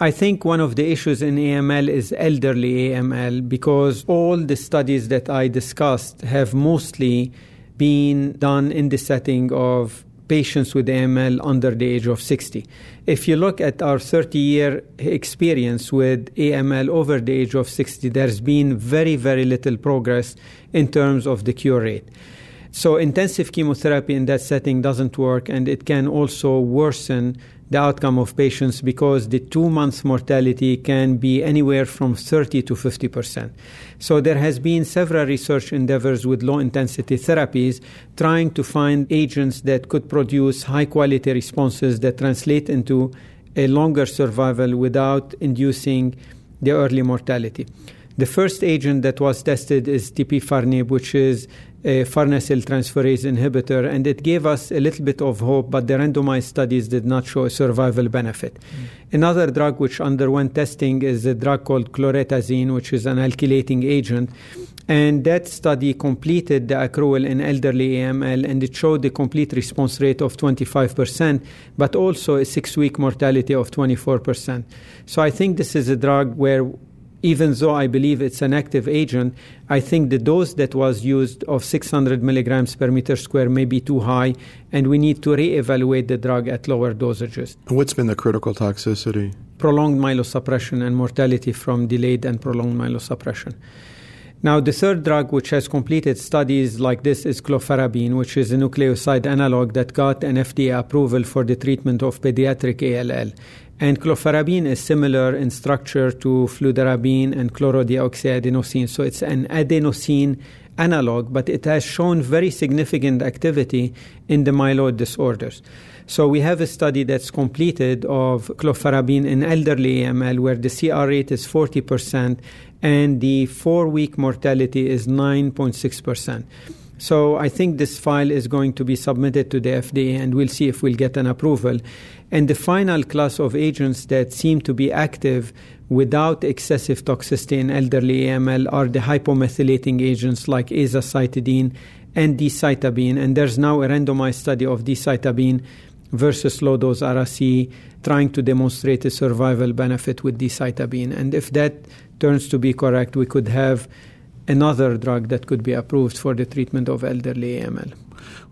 I think one of the issues in AML is elderly AML, because all the studies that I discussed have mostly been done in the setting of patients with AML under the age of 60. If you look at our 30-year experience with AML over the age of 60, there's been very, very little progress in terms of the cure rate. So intensive chemotherapy in that setting doesn't work, and it can also worsen the outcome of patients because the 2-month mortality can be anywhere from 30 to 50%. So there has been several research endeavors with low-intensity therapies trying to find agents that could produce high-quality responses that translate into a longer survival without inducing the early mortality. The first agent that was tested is tipifarnib, which is a farnesyl transferase inhibitor, and it gave us a little bit of hope, but the randomized studies did not show a survival benefit. Another drug which underwent testing is a drug called cloretazine, which is an alkylating agent, and that study completed the accrual in elderly AML, and it showed a complete response rate of 25%, but also a 6-week mortality of 24%. So I think this is a drug where, even though I believe it's an active agent, I think the dose that was used of 600 milligrams per meter square may be too high, and we need to reevaluate the drug at lower dosages. What's been the critical toxicity? Prolonged myelosuppression and mortality from delayed and prolonged myelosuppression. Now, the third drug which has completed studies like this is clofarabine, which is a nucleoside analog that got an FDA approval for the treatment of pediatric ALL. And clofarabine is similar in structure to fludarabine and chlorodeoxyadenosine. So it's an adenosine analog, but it has shown very significant activity in the myeloid disorders. So we have a study that's completed of clofarabine in elderly AML where the CR rate is 40% and the 4-week mortality is 9.6%. So I think this file is going to be submitted to the FDA, and we'll see if we'll get an approval. And the final class of agents that seem to be active without excessive toxicity in elderly AML are the hypomethylating agents like azacitidine and decitabine. And there's now a randomized study of decitabine versus low-dose Ara-C trying to demonstrate a survival benefit with decitabine. And if that turns to be correct, we could have another drug that could be approved for the treatment of elderly AML.